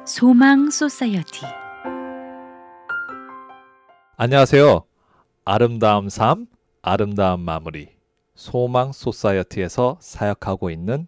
소망 소사이어티. 안녕하세요. 아름다운 삶, 아름다운 마무리 소망 소사이어티에서 사역하고 있는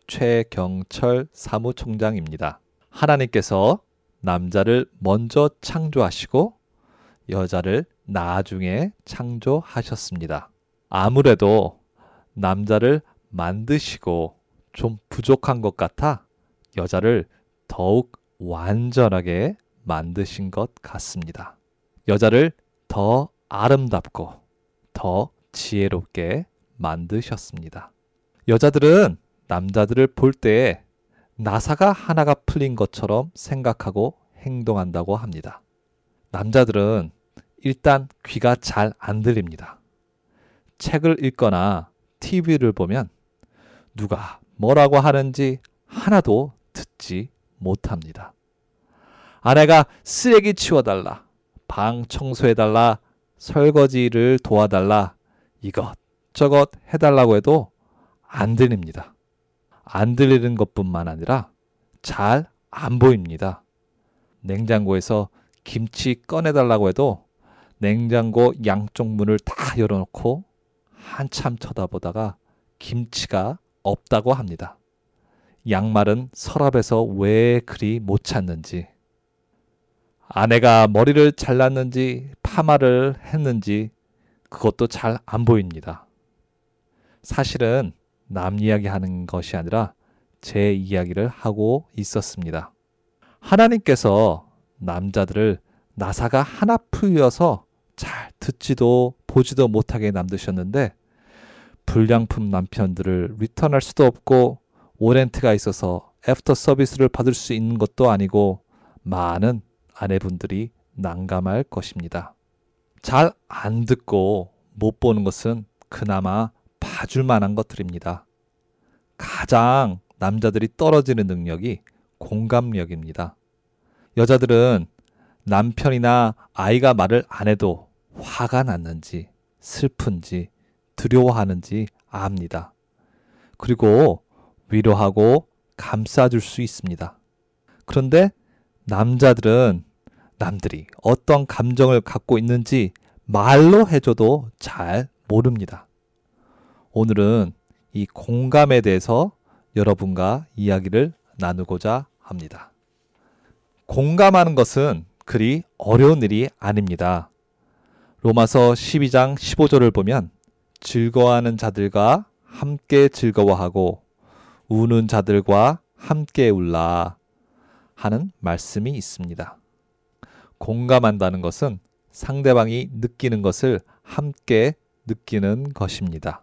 최경철 사무총장입니다. 하나님께서 남자를 먼저 창조하시고 여자를 나중에 창조하셨습니다. 아무래도 남자를 만드시고 좀 부족한 것 같아 여자를 더욱 완전하게 만드신 것 같습니다. 여자를 더 아름답고 더 지혜롭게 만드셨습니다. 여자들은 남자들을 볼 때에 나사가 하나가 풀린 것처럼 생각하고 행동한다고 합니다. 남자들은 일단 귀가 잘 안 들립니다. 책을 읽거나 TV를 보면 누가 뭐라고 하는지 하나도 듣지 못합니다. 아내가 쓰레기 치워달라, 방 청소해달라, 설거지를 도와달라, 이것저것 해달라고 해도 안 들립니다. 안 들리는 것뿐만 아니라 잘 안 보입니다. 냉장고에서 김치 꺼내달라고 해도 냉장고 양쪽 문을 다 열어놓고 한참 쳐다보다가 김치가 없다고 합니다. 양말은 서랍에서 왜 그리 못 찾는지, 아내가 머리를 잘랐는지 파마를 했는지 그것도 잘 안 보입니다. 사실은 남 이야기하는 것이 아니라 제 이야기를 하고 있었습니다. 하나님께서 남자들을 나사가 하나 풀려서 잘 듣지도 보지도 못하게 만드셨는데 불량품 남편들을 리턴할 수도 없고 오렌트가 있어서 애프터 서비스를 받을 수 있는 것도 아니고 많은 아내분들이 난감할 것입니다. 잘 안 듣고 못 보는 것은 그나마 봐줄 만한 것들입니다. 가장 남자들이 떨어지는 능력이 공감력입니다. 여자들은 남편이나 아이가 말을 안 해도 화가 났는지 슬픈지 두려워하는지 압니다. 그리고 위로하고 감싸줄 수 있습니다. 그런데 남자들은 남들이 어떤 감정을 갖고 있는지 말로 해줘도 잘 모릅니다. 오늘은 이 공감에 대해서 여러분과 이야기를 나누고자 합니다. 공감하는 것은 그리 어려운 일이 아닙니다. 로마서 12장 15절을 보면 즐거워하는 자들과 함께 즐거워하고 우는 자들과 함께 울라 하는 말씀이 있습니다. 공감한다는 것은 상대방이 느끼는 것을 함께 느끼는 것입니다.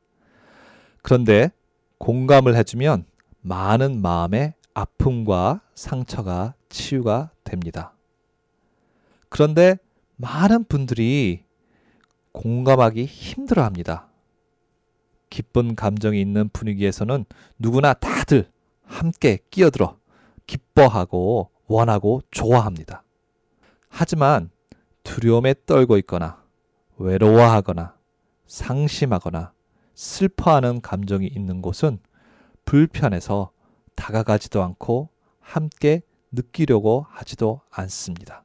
그런데 공감을 해주면 많은 마음의 아픔과 상처가 치유가 됩니다. 그런데 많은 분들이 공감하기 힘들어합니다. 기쁜 감정이 있는 분위기에서는 누구나 다들 함께 끼어들어 기뻐하고 원하고 좋아합니다. 하지만 두려움에 떨고 있거나 외로워하거나 상심하거나 슬퍼하는 감정이 있는 곳은 불편해서 다가가지도 않고 함께 느끼려고 하지도 않습니다.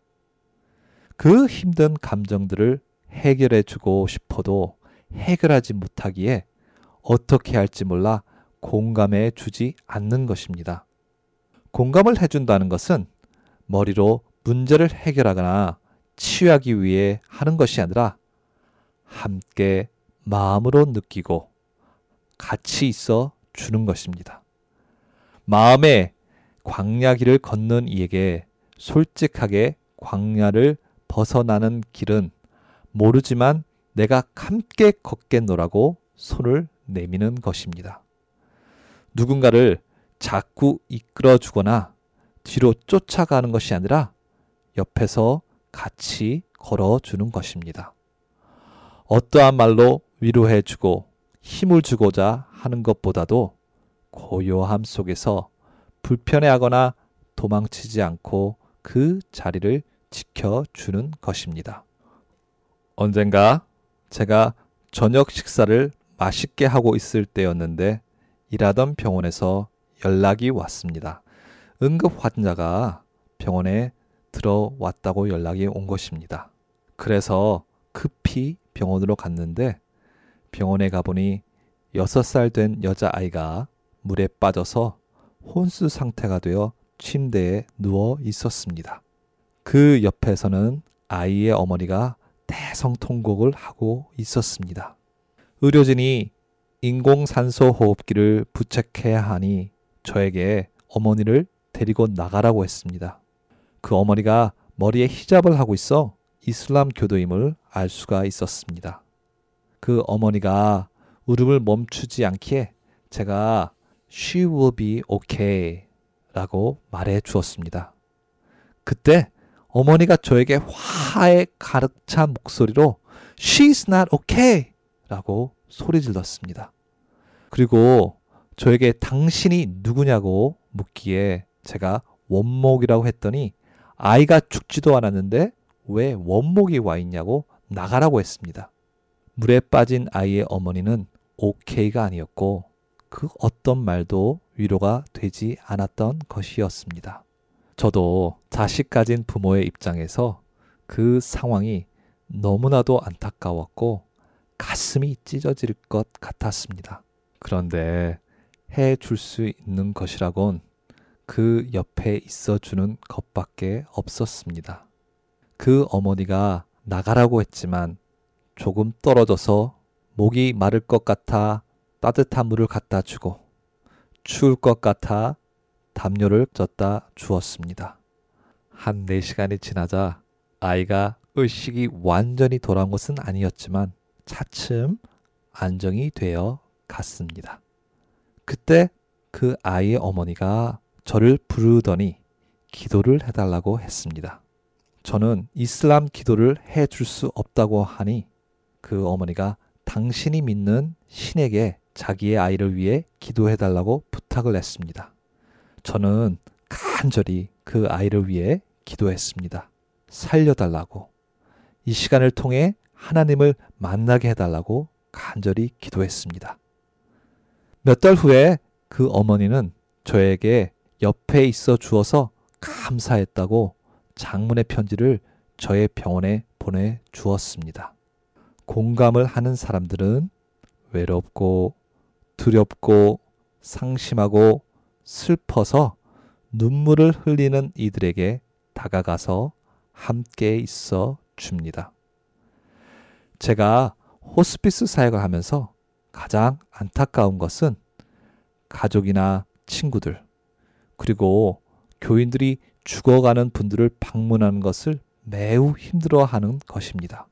그 힘든 감정들을 해결해 주고 싶어도 해결하지 못하기에 어떻게 할지 몰라 공감해 주지 않는 것입니다. 공감을 해준다는 것은 머리로 문제를 해결하거나 치유하기 위해 하는 것이 아니라 함께 마음으로 느끼고 같이 있어 주는 것입니다. 마음의 광야길을 걷는 이에게 솔직하게 광야를 벗어나는 길은 모르지만 내가 함께 걷겠노라고 손을 내미는 것입니다. 누군가를 자꾸 이끌어주거나 뒤로 쫓아가는 것이 아니라 옆에서 같이 걸어주는 것입니다. 어떠한 말로 위로해주고 힘을 주고자 하는 것보다도 고요함 속에서 불편해하거나 도망치지 않고 그 자리를 지켜주는 것입니다. 언젠가 제가 저녁 식사를 맛있게 하고 있을 때였는데 일하던 병원에서 연락이 왔습니다. 응급 환자가 병원에 들어왔다고 연락이 온 것입니다. 그래서 급히 병원으로 갔는데 병원에 가보니 6살 된 여자아이가 물에 빠져서 혼수 상태가 되어 침대에 누워 있었습니다. 그 옆에서는 아이의 어머니가 대성통곡을 하고 있었습니다. 의료진이 인공산소 호흡기를 부착해야 하니 저에게 어머니를 데리고 나가라고 했습니다. 그 어머니가 머리에 히잡을 하고 있어 이슬람 교도임을 알 수가 있었습니다. 그 어머니가 울음을 멈추지 않기에 제가 She will be okay 라고 말해 주었습니다. 그때 어머니가 저에게 화에 가득 찬 목소리로 She's not okay 라고 소리 질렀습니다. 그리고 저에게 당신이 누구냐고 묻기에 제가 원목이라고 했더니 아이가 죽지도 않았는데 왜 원목이 와 있냐고 나가라고 했습니다. 물에 빠진 아이의 어머니는 오케이가 아니었고 그 어떤 말도 위로가 되지 않았던 것이었습니다. 저도 자식 가진 부모의 입장에서 그 상황이 너무나도 안타까웠고 가슴이 찢어질 것 같았습니다. 그런데 해줄 수 있는 것이라곤 그 옆에 있어주는 것밖에 없었습니다. 그 어머니가 나가라고 했지만 조금 떨어져서 목이 마를 것 같아 따뜻한 물을 갖다 주고 추울 것 같아 담요를 젖다 주었습니다. 한 4시간이 지나자 아이가 의식이 완전히 돌아온 것은 아니었지만 차츰 안정이 되어 갔습니다. 그때 그 아이의 어머니가 저를 부르더니 기도를 해달라고 했습니다. 저는 이슬람 기도를 해줄 수 없다고 하니 그 어머니가 당신이 믿는 신에게 자기의 아이를 위해 기도해달라고 부탁을 했습니다. 저는 간절히 그 아이를 위해 기도했습니다. 살려달라고, 이 시간을 통해 하나님을 만나게 해달라고 간절히 기도했습니다. 몇 달 후에 그 어머니는 저에게 옆에 있어 주어서 감사했다고 장문의 편지를 저의 병원에 보내주었습니다. 공감을 하는 사람들은 외롭고 두렵고 상심하고 슬퍼서 눈물을 흘리는 이들에게 다가가서 함께 있어 줍니다. 제가 호스피스 사역을 하면서 가장 안타까운 것은 가족이나 친구들, 그리고 교인들이 죽어가는 분들을 방문하는 것을 매우 힘들어하는 것입니다.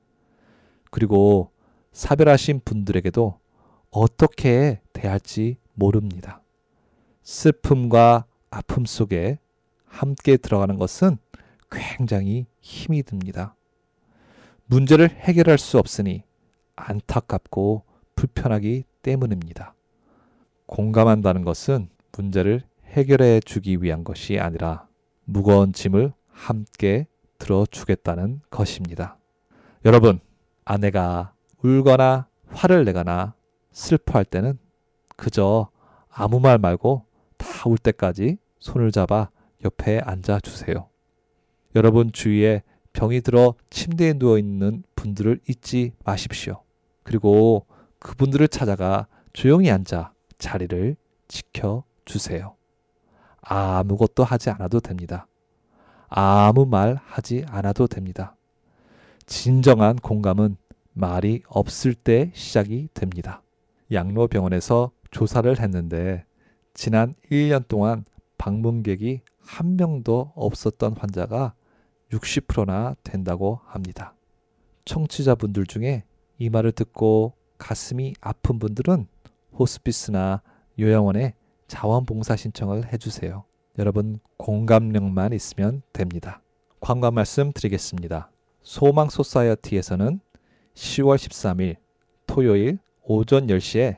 그리고 사별하신 분들에게도 어떻게 대할지 모릅니다. 슬픔과 아픔 속에 함께 들어가는 것은 굉장히 힘이 듭니다. 문제를 해결할 수 없으니 안타깝고 불편하기 때문입니다. 공감한다는 것은 문제를 해결해 주기 위한 것이 아니라 무거운 짐을 함께 들어주겠다는 것입니다. 여러분, 아내가 울거나 화를 내거나 슬퍼할 때는 그저 아무 말 말고 다 울 때까지 손을 잡아 옆에 앉아주세요. 여러분 주위에 병이 들어 침대에 누워있는 분들을 잊지 마십시오. 그리고 그분들을 찾아가 조용히 앉아 자리를 지켜주세요. 아무것도 하지 않아도 됩니다. 아무 말 하지 않아도 됩니다. 진정한 공감은 말이 없을 때 시작이 됩니다. 양로병원에서 조사를 했는데 지난 1년 동안 방문객이 한 명도 없었던 환자가 60%나 된다고 합니다. 청취자분들 중에 이 말을 듣고 가슴이 아픈 분들은 호스피스나 요양원에 자원봉사 신청을 해주세요. 여러분 공감력만 있으면 됩니다. 광고 말씀 드리겠습니다. 소망 소사이어티에서는 10월 13일 토요일 오전 10시에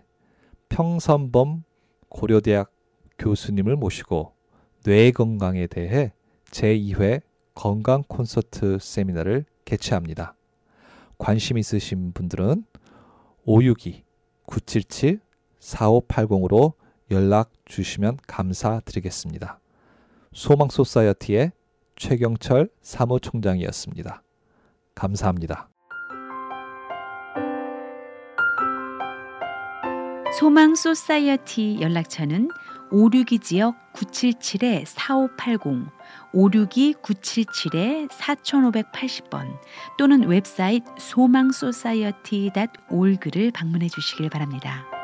평선범 고려대학 교수님을 모시고 뇌 건강에 대해 제2회 건강 콘서트 세미나를 개최합니다. 관심 있으신 분들은 562-977-4580으로 연락 주시면 감사드리겠습니다. 소망 소사이어티의 최경철 사무총장이었습니다. 감사합니다. 소망 소사이어티 연락처는 562지역 977-4580, 562-977-4580번 또는 웹사이트 소망소사이어티.org를 방문해 주시길 바랍니다.